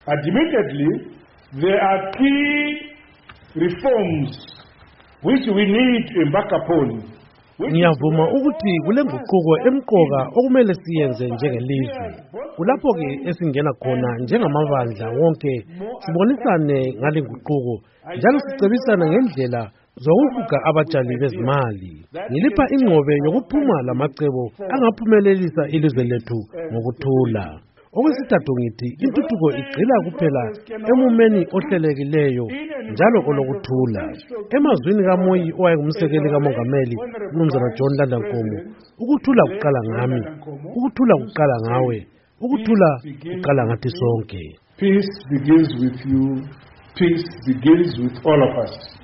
Admittedly, there are key reforms which we need to embark upon. Ngiyavuma ukuthi kulenguquko emqoka okumele siyenze njengelizwe. Kulapho ke esingena khona njengamabandla wonke sibonisane ngalenguquko njalo sicebisana ngendlela zokuhuga abatshali bezimali. Ngilipha ingqobe yokuphuma lamacebo angaphumelelisa ilizwe lethu ngokuthula. Okwesithathu ngithi intuthuko igxila kuphela emumeni ohlelekileyo njalo olokuthula. Emazwini kaMoyi owayengumsekeli kamongameli uMnumzana John Landankomo, ukuthula kuqala ngami, ukuthula kuqala ngawe, ukuthula kuqala ngathi sonke. Peace begins with you. Peace begins with all of us.